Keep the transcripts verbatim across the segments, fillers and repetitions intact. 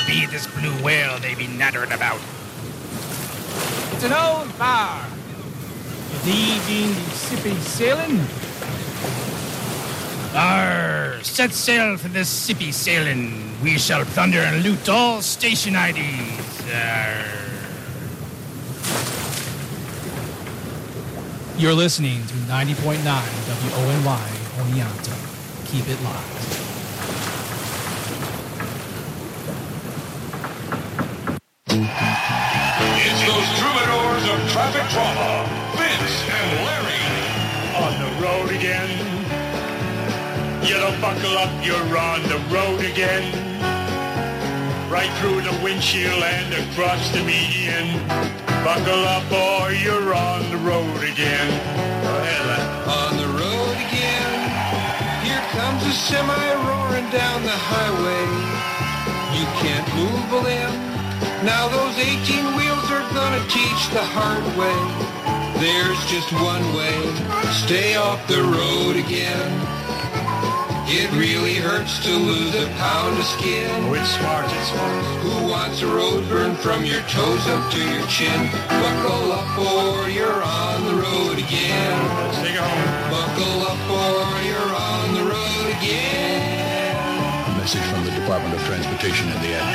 be this blue whale they be nattering about? It's an old bar. You been Mississippi sailing? Arr, set sail for the Mississippi sailing. We shall plunder and loot all station I Ds. Arr. You're listening to ninety point nine W O N Y Oneonta. Keep it locked. It's those troubadours of traffic drama, Vince and Larry. On the road again. You don't buckle up, you're on the road again. Right through the windshield and across the median. Buckle up or you're on the road again. Go ahead, lad. On the road again. Here comes a semi roaring down the highway. You can't move a limb. Now those eighteen wheels are gonna teach the hard way. There's just one way. Stay off the road again. It really hurts to lose a pound of skin. Oh, it's smart, it's smart. Who wants a road burn from your toes up to your chin? Buckle up or you're on the road again. Let's take it home. Buckle up or you're on the road again. A message from the Department of Transportation and the Ad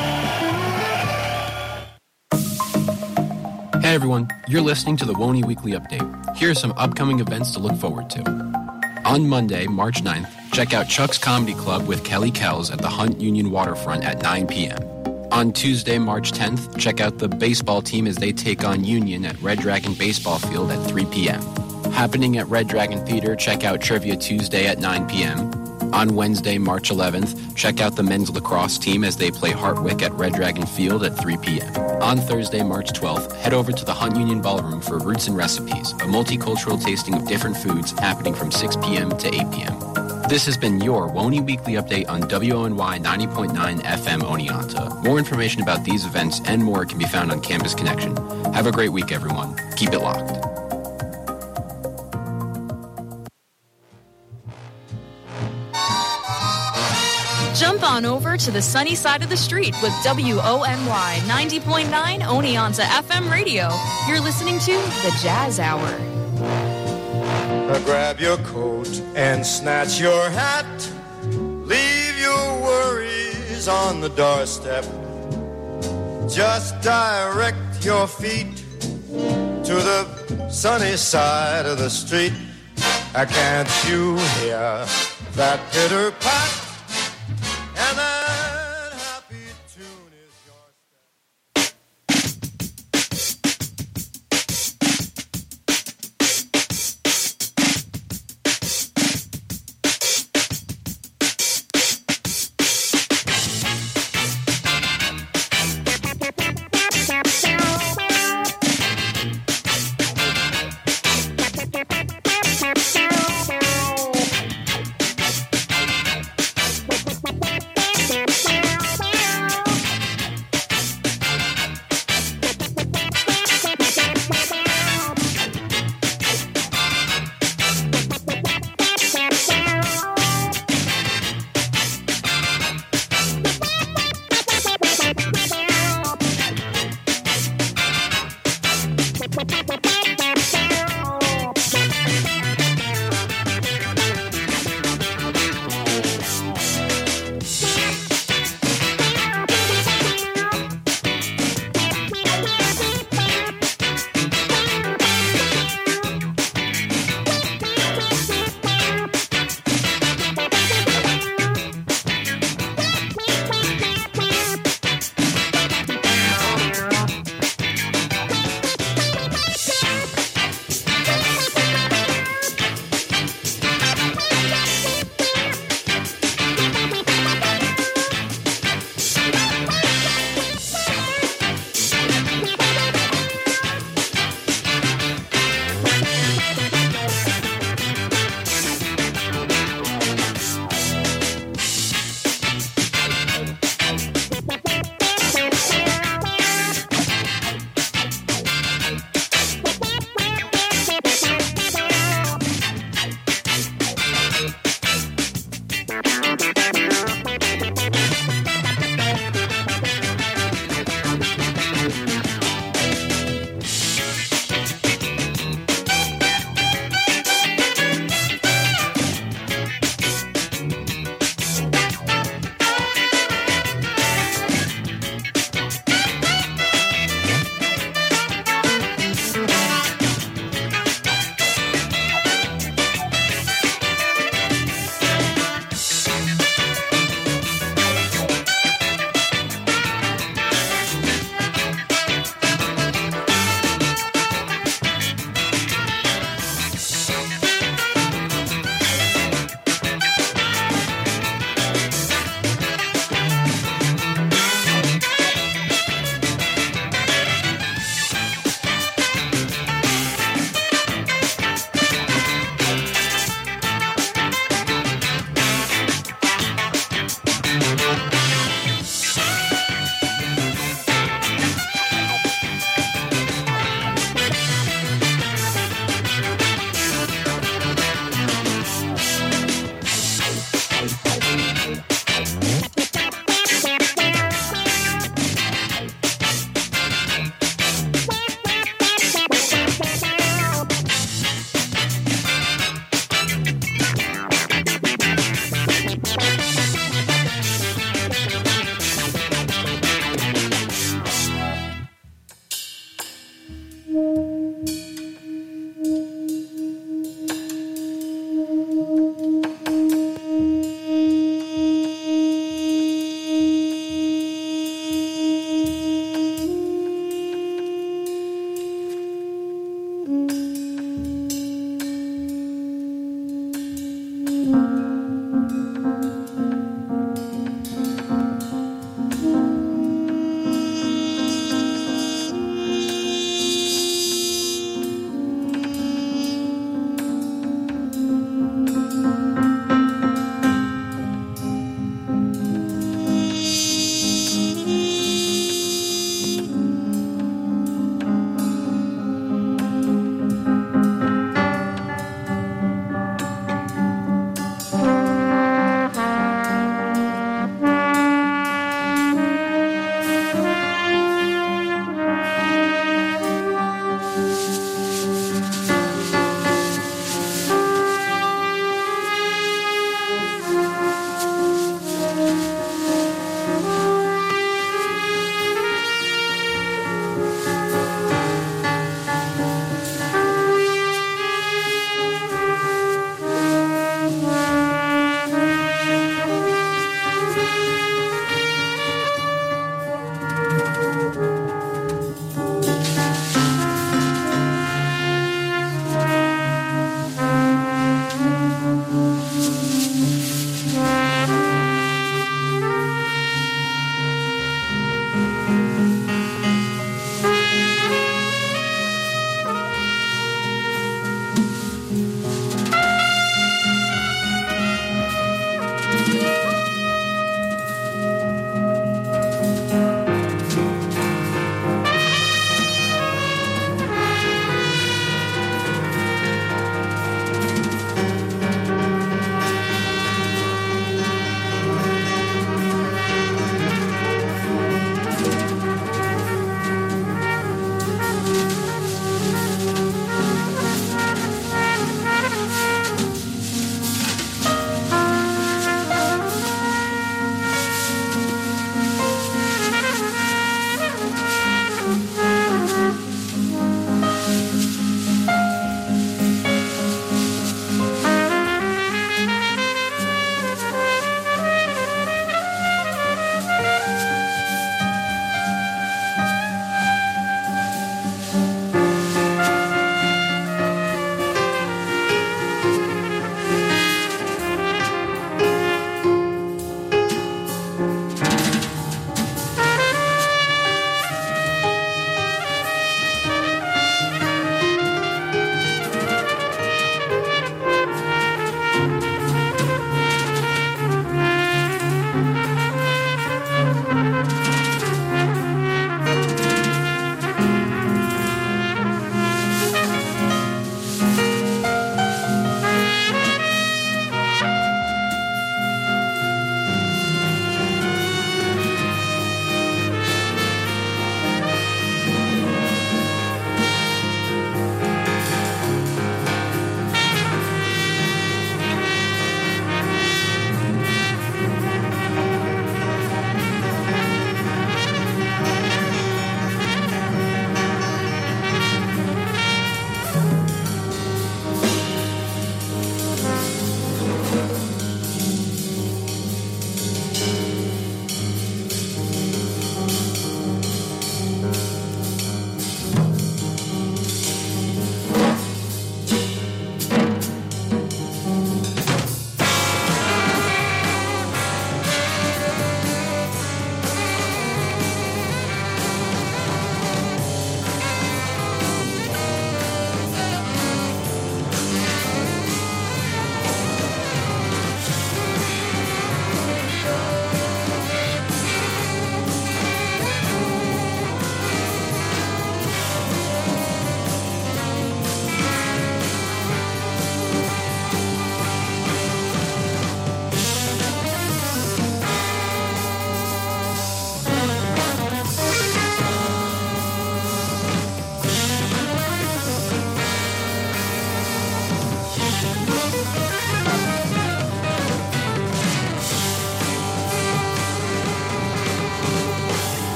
Council. Hey everyone, you're listening to the W O N Y Weekly Update. Here are some upcoming events to look forward to. On Monday, March ninth, check out Chuck's Comedy Club with Kelly Kells at the Hunt Union Waterfront at nine p.m. On Tuesday, March tenth, check out the baseball team as they take on Union at Red Dragon Baseball Field at three p.m. Happening at Red Dragon Theater, check out Trivia Tuesday at nine p.m. On Wednesday, March eleventh, check out the men's lacrosse team as they play Hartwick at Red Dragon Field at three p.m. On Thursday, March twelfth, head over to the Hunt Union Ballroom for Roots and Recipes, a multicultural tasting of different foods happening from six p.m. to eight p.m. This has been your W O N Y Weekly Update on W O N Y ninety point nine F M Oneonta. More information about these events and more can be found on Campus Connection. Have a great week, everyone. Keep it locked. Jump on over to the sunny side of the street with W O N Y ninety point nine Oneonta F M radio. You're listening to The Jazz Hour. Uh, grab your coat and snatch your hat. Leave your worries on the doorstep. Just direct your feet to the sunny side of the street. Uh, can't you hear that pitter pat? And that happy tune is your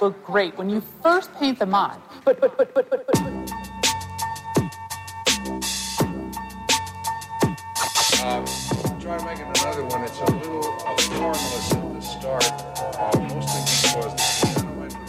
look great when you first paint them on. But, but, but, but, but, but. Um, try to make it another one. It's a little uh, formless at the start, uh, mostly because the piano entry.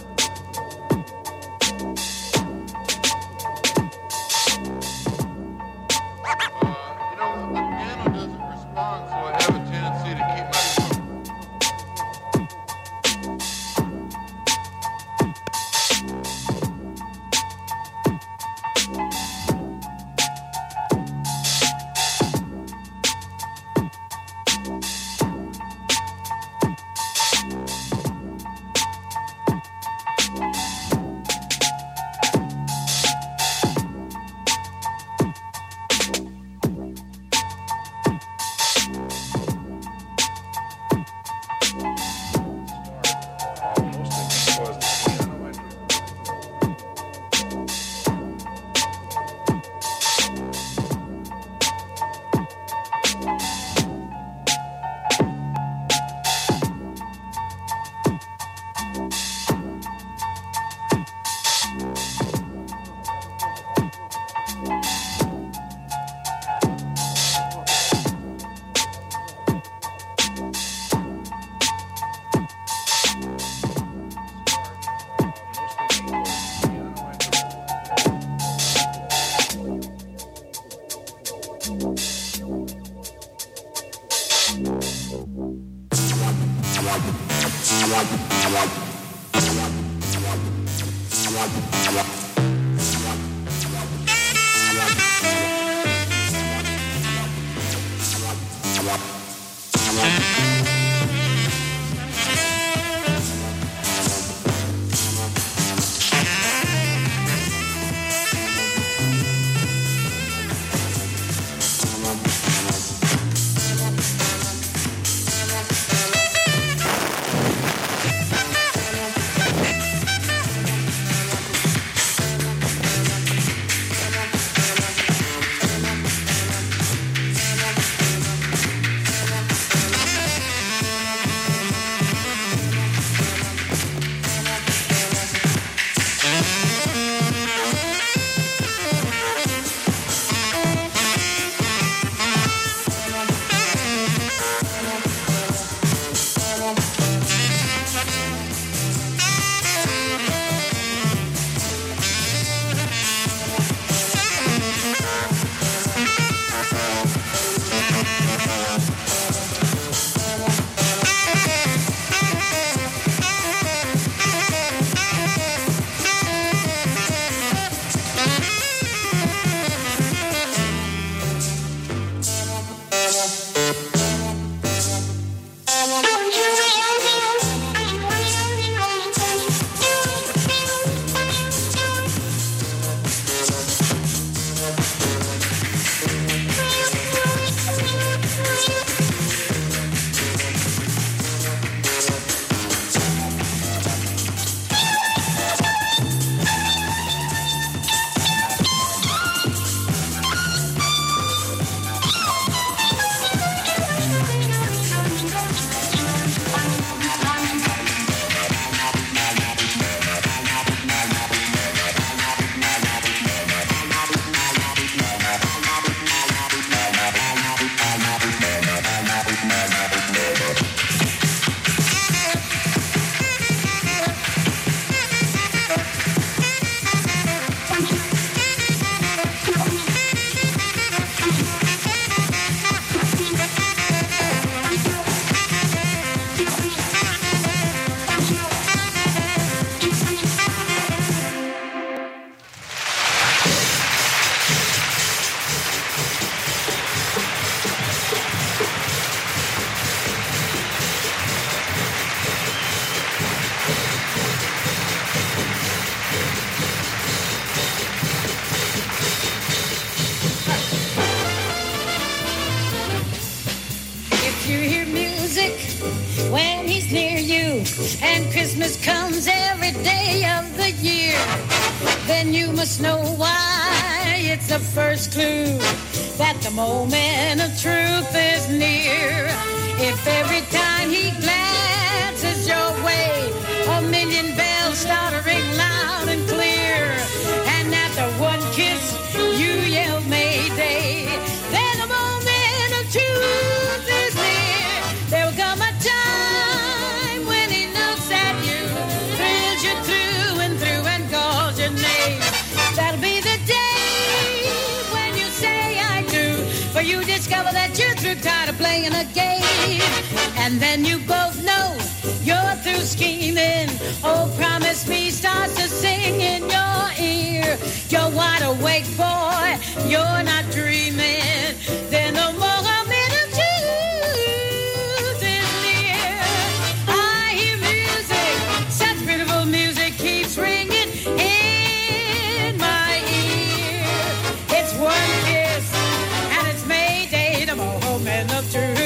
And Christmas comes every day of the year, then you must know why. It's the first clue that the moment of truth is near. If every time he glances your way, a million bells will start to ring loud and clear. And after one kiss, you yell Mayday. Then a moment of truth is near. There will come a time when he looks at you, thrills you through and through and calls your name. That'll be the day when you say I do, for you discover that you're through, tired of playing a game. And then you both know you're through scheming. Oh, promise me starts to sing in your ear. You're wide awake, boy, you're not dreaming. Then the moment of truth is near. I hear music, such beautiful music keeps ringing in my ear. It's one kiss, and it's Mayday, the moment of truth.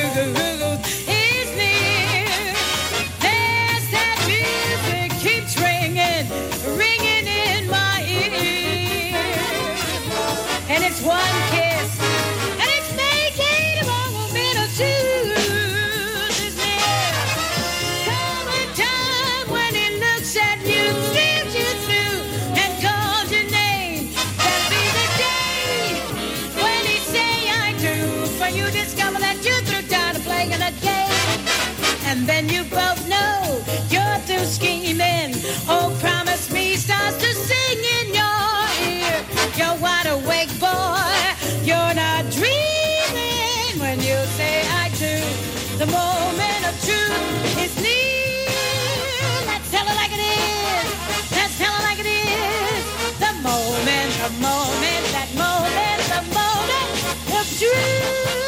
It's one kiss, and it's making a moment of truth is near. Come a time when he looks at you, steals you through, and calls your name. That'll be the day when he say I do, for you discover that you're through, tired of playing a game. And then you both know you're through scheming. Oh, promise me starts to sing in your ear. You're wide awake, boy, you're not dreaming when you say I do. The moment of truth is near. Let's tell it like it is. Let's tell it like it is. The moment, the moment, that moment, the moment of truth.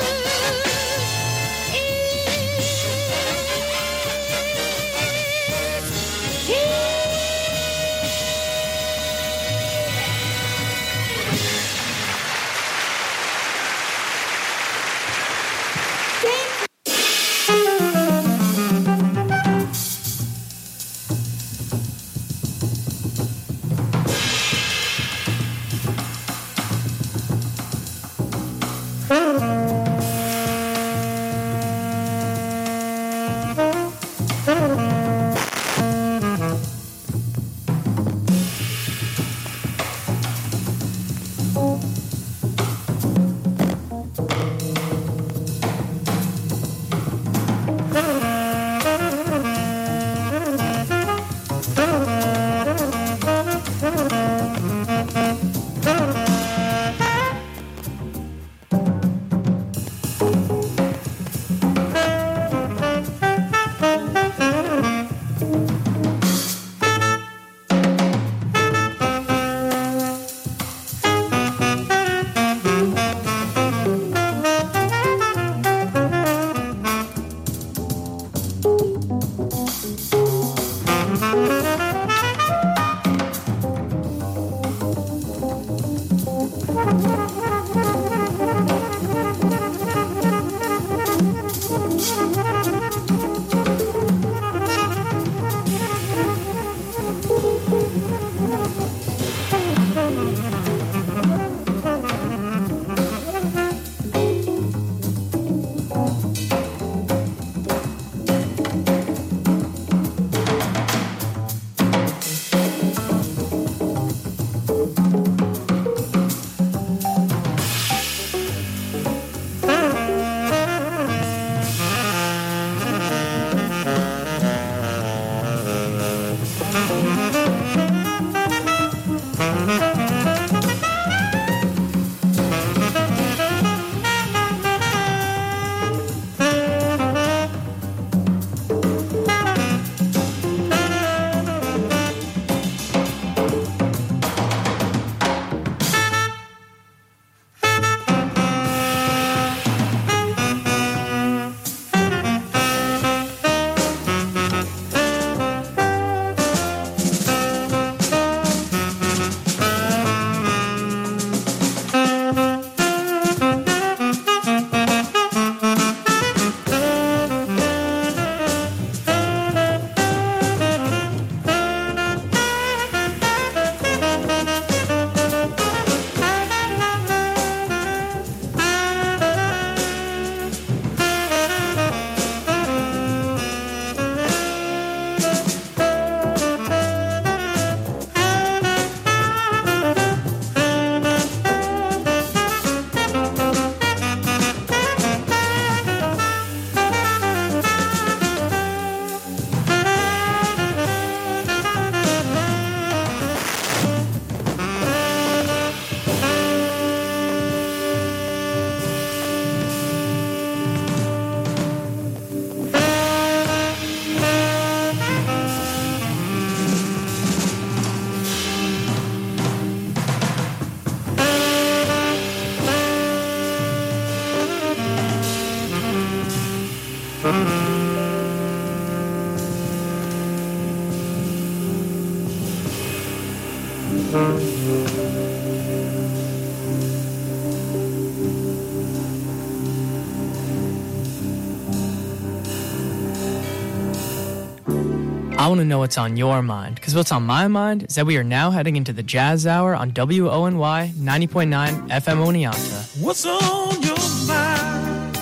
I want to know what's on your mind, because what's on my mind is that we are now heading into the Jazz Hour on W O N Y ninety point nine F M Oneonta. What's on your mind?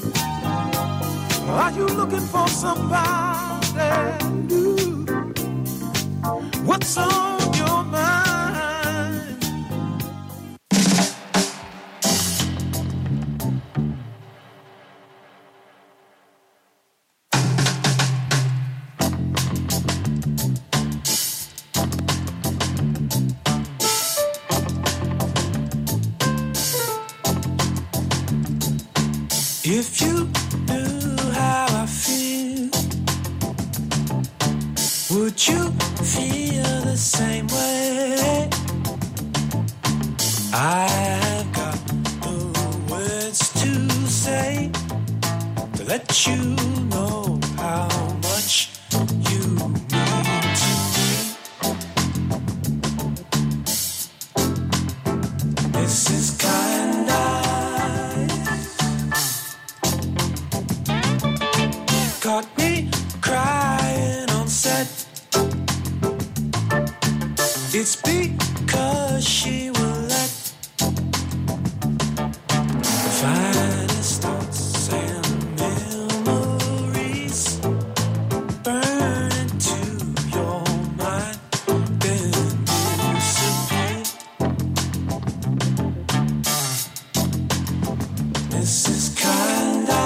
Are you looking for somebody new? What's on your mind? If you knew how I feel, would you feel the same way? I have got the words to say to let you know how much you mean to me. This is kinda caught me crying on set. It's because she will let the finest thoughts and memories burn into your mind, then disappear. This is kinda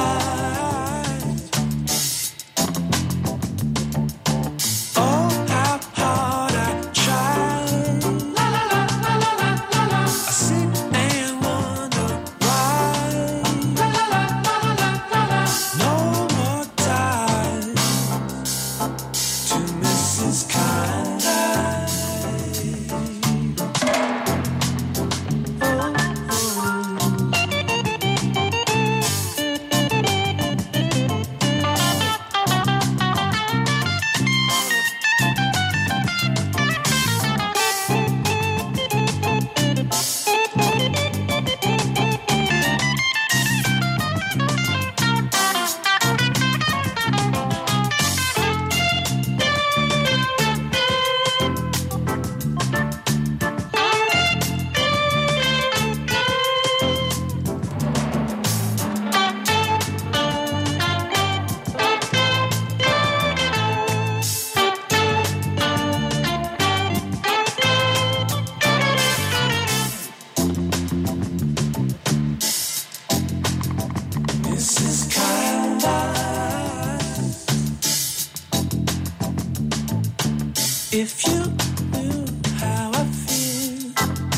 if you knew how I feel,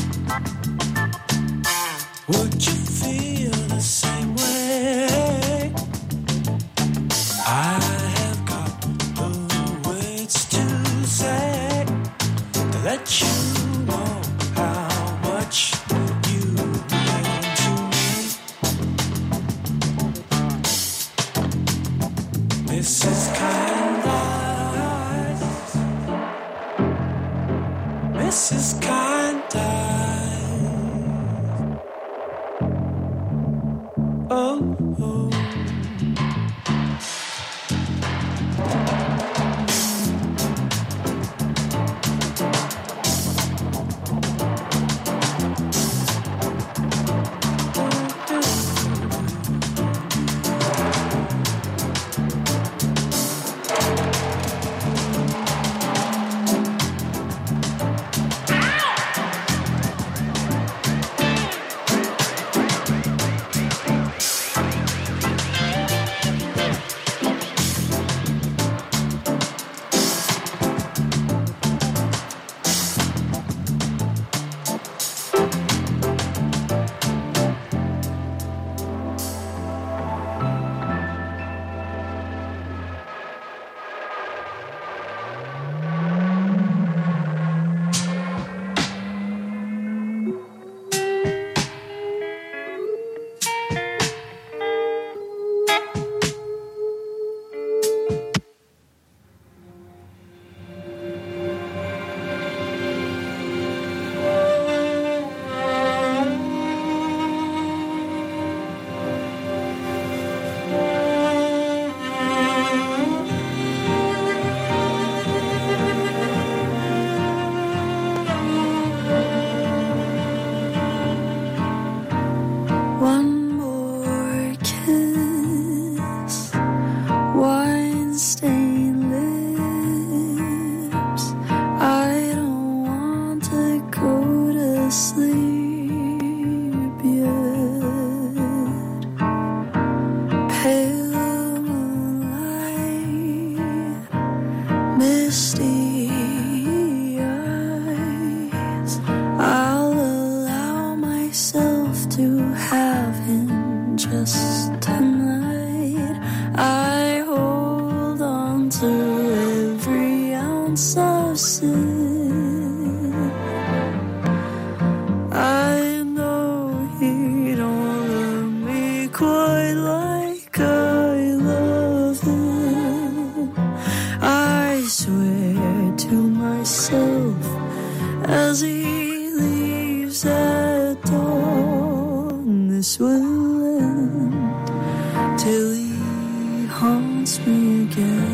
would you feel the same way? I have got the words to say to let you know how much you mean to me. This is kind of This is kinda oh, oh. as he leaves at dawn. This will end till he haunts me again.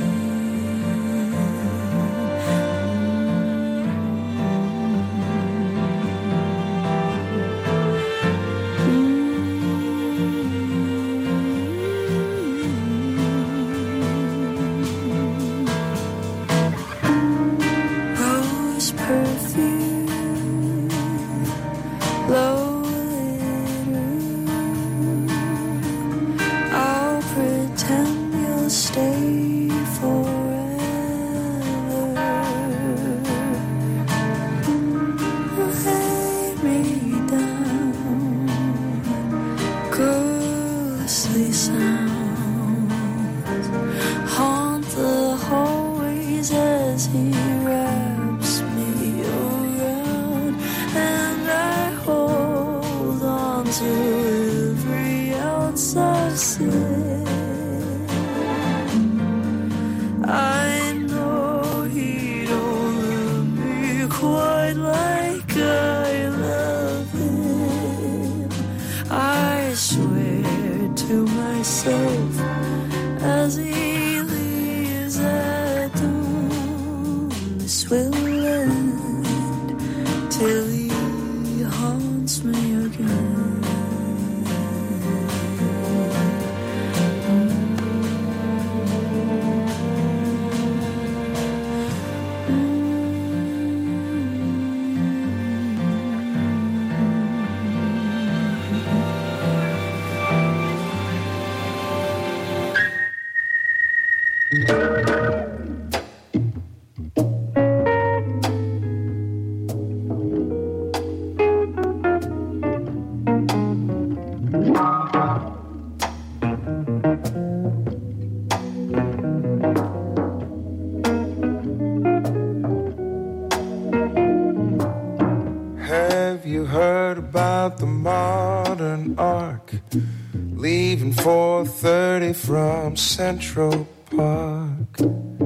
From Central Park,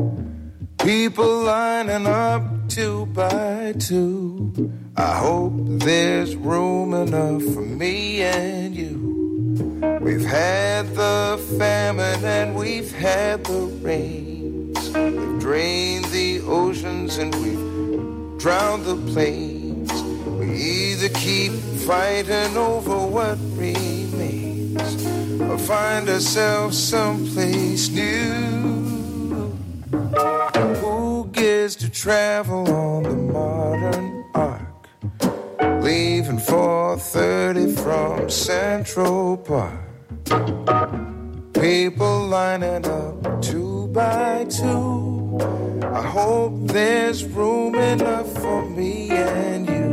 people lining up two by two. I hope there's room enough for me and you. We've had the famine and we've had the rains. We've drained the oceans and we've drowned the plains. We either keep fighting over what remains or find ourselves someplace new. Who gets to travel on the modern ark, leaving four thirty from Central Park? People lining up two by two. I hope there's room enough for me and you.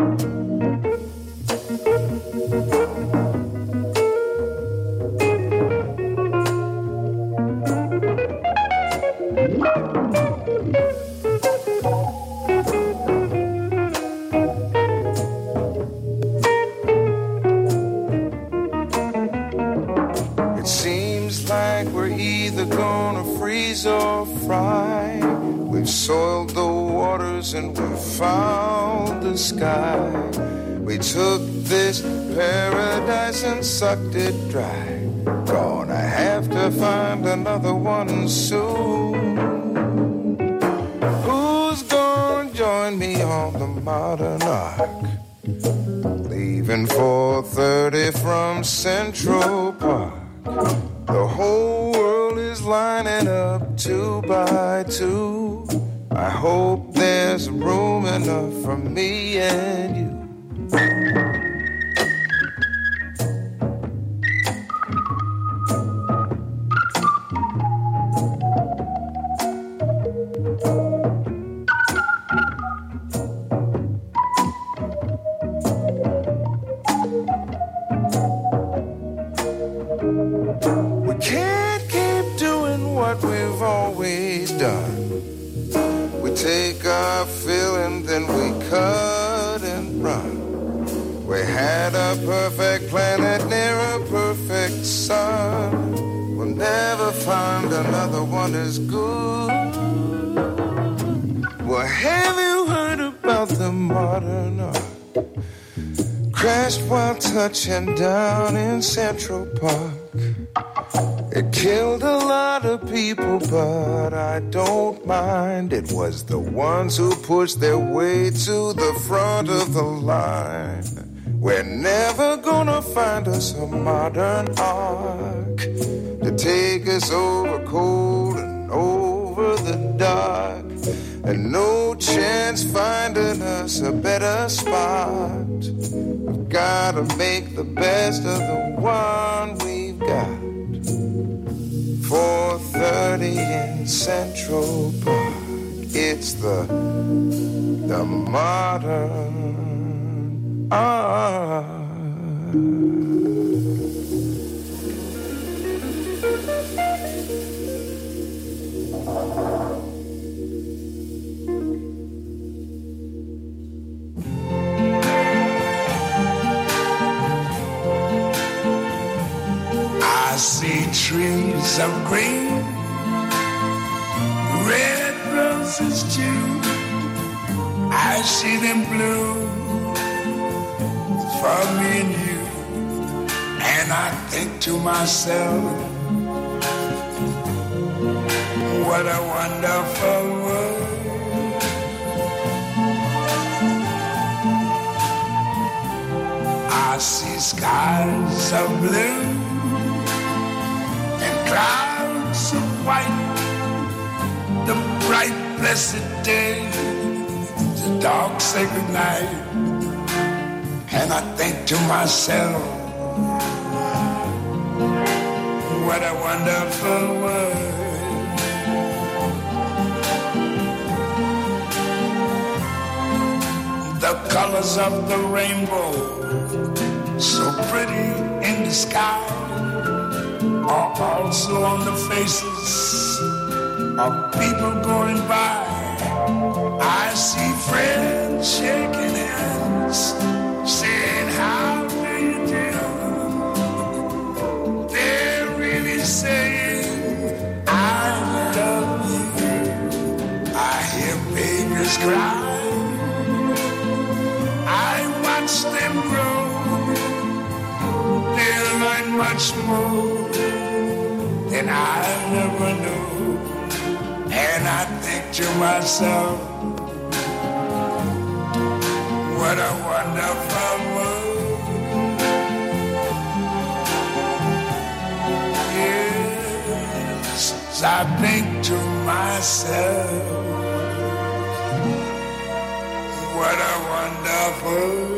Or fry. We've soiled the waters and we've found the sky. We took this paradise and sucked it dry. Gonna have to find another one soon. Who's gonna join me on the modern ark, leaving four thirty from Central Park? The whole world is lining up two by two. I hope there's room enough for me and you. Perfect planet near a perfect sun. We'll never find another one as good. Well, have you heard about of the modern art crashed while touching down in Central Park. It killed a lot of people, but I don't mind. It was the ones who pushed their way to the front of the line. We're never gonna find us a modern ark to take us over cold and over the dark. And no chance finding us a better spot. We've gotta make the best of the one we've got. four thirty in Central Park. It's the the modern art. I see trees of green, red roses too. I see them bloom for me and you. And I think to myself, what a wonderful world. I see skies of blue, clouds of white, the bright blessed day, the dark sacred night. And I think to myself, what a wonderful world. The colors of the rainbow, so pretty in the sky, are also on the faces of people going by. I see friends shaking hands, saying, how do you do? They're really saying, I love you. I hear babies cry. I watch them grow. They'll learn much more than I never knew. And I think to myself, what a wonderful world. Yes, I think to myself, what a wonderful world.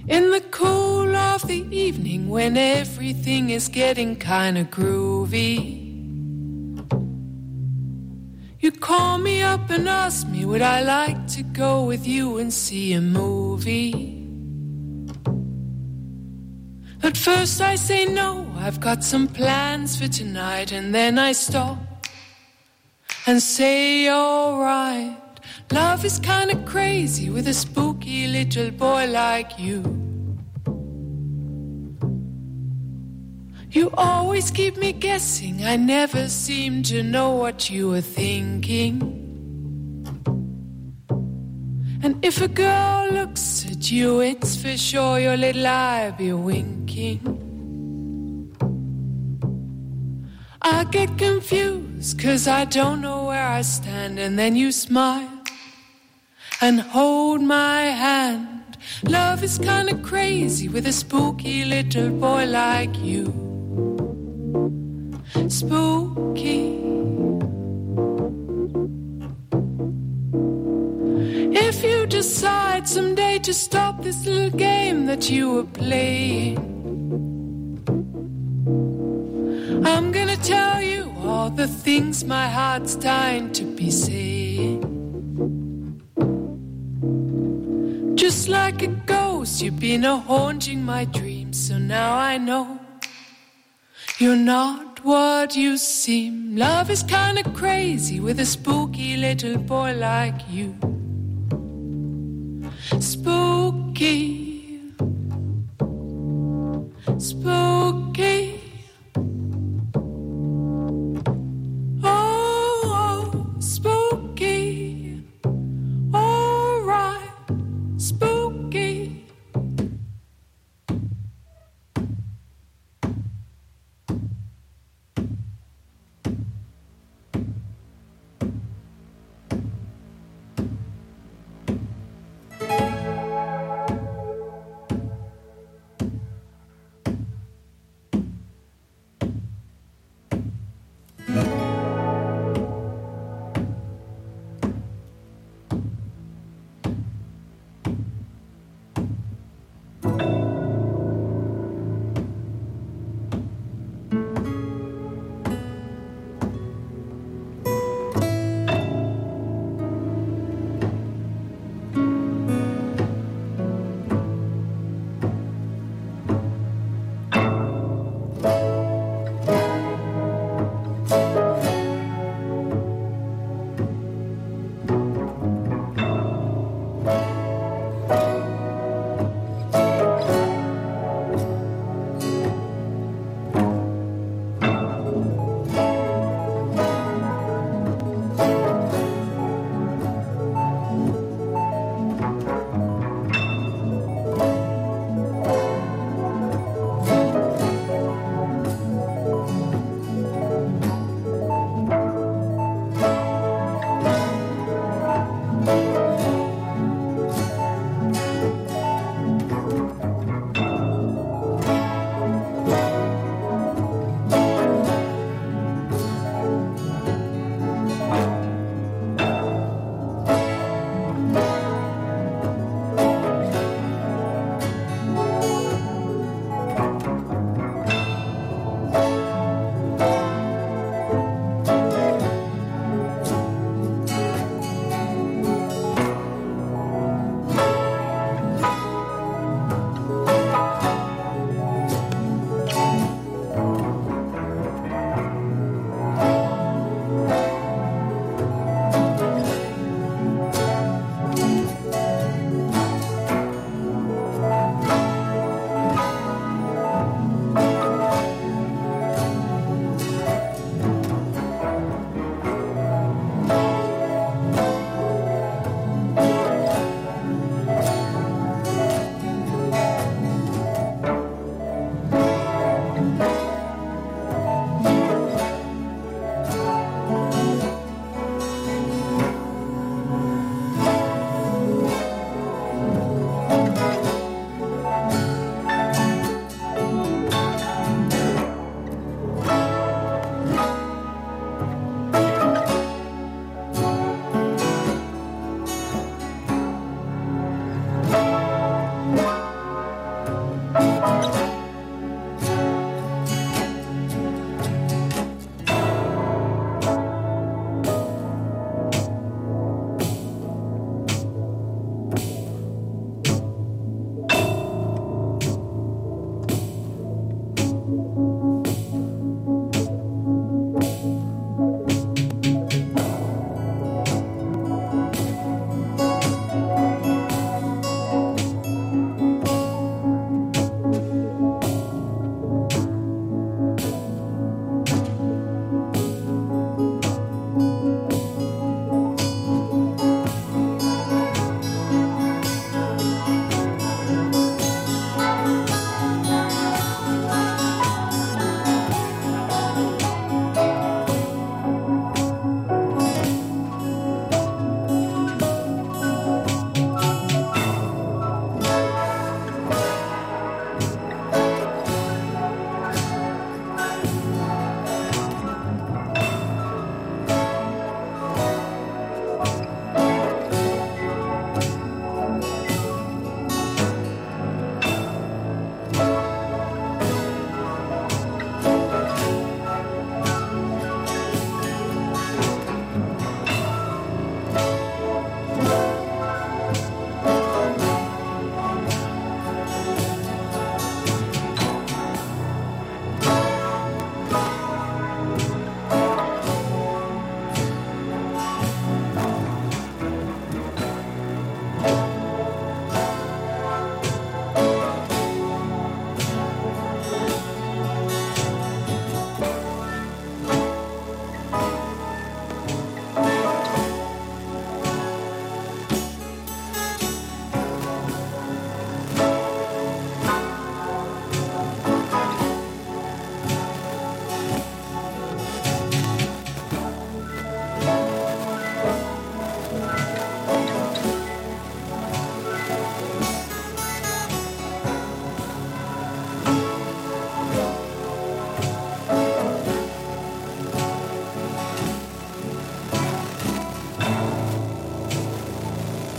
In the cool of the evening when everything is getting kinda groovy, you call me up and ask me would I like to go with you and see a movie. At first I say no, I've got some plans for tonight, and then I stop and say alright. Love is kinda crazy with a spooky little boy like you. You always keep me guessing, I never seem to know what you were thinking. And if a girl looks at you, it's for sure your little eye be winking. I get confused, cause I don't know where I stand, and then you smile and hold my hand. Love is kinda crazy with a spooky little boy like you. Spooky. If you decide someday to stop this little game that you were playing, I'm gonna tell you all the things my heart's dying to be saying. Just like a ghost, you've been a haunting my dreams, so now I know you're not what you seem. Love is kinda crazy with a spooky little boy like you. Spooky, spooky. Oh, oh, spooky. All right, spooky.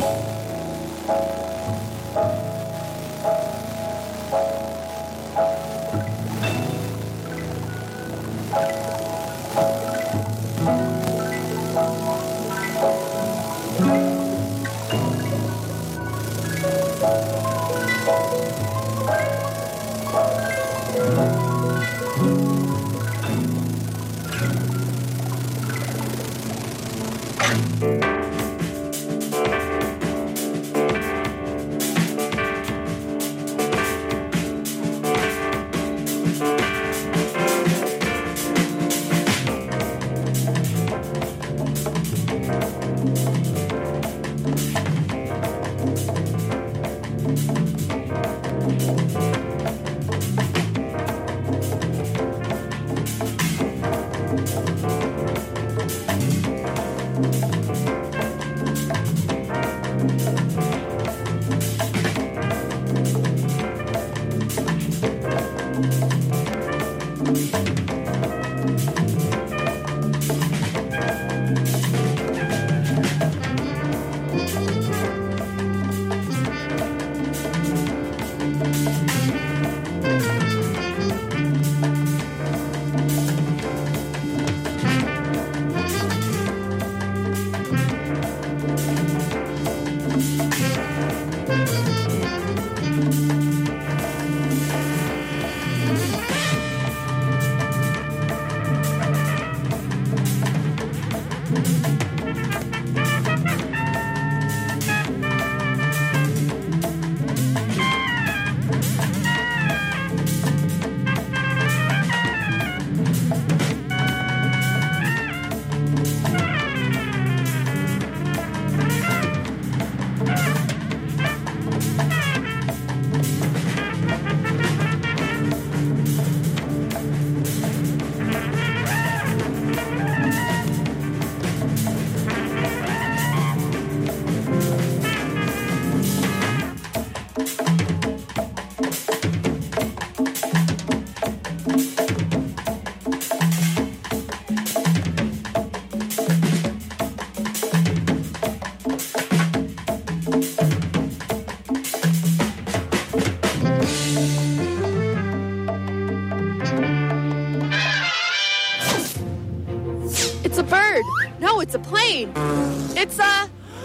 It's a plane. It's a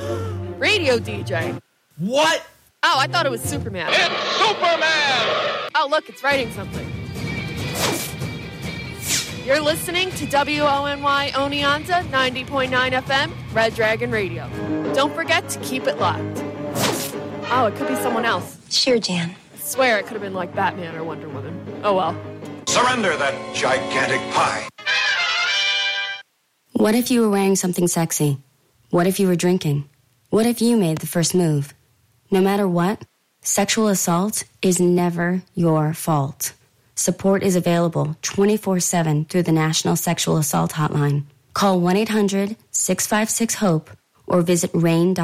radio D J. What? Oh, I thought it was Superman. It's Superman! Oh, look, it's writing something. You're listening to W O N Y Oneonta ninety point nine F M, Red Dragon Radio. Don't forget to keep it locked. Oh, it could be someone else. Sure, Jan. I swear it could have been like Batman or Wonder Woman. Oh, well. Surrender that gigantic pie. What if you were wearing something sexy? What if you were drinking? What if you made the first move? No matter what, sexual assault is never your fault. Support is available twenty-four seven through the National Sexual Assault Hotline. Call one eight hundred six five six HOPE or visit rain dot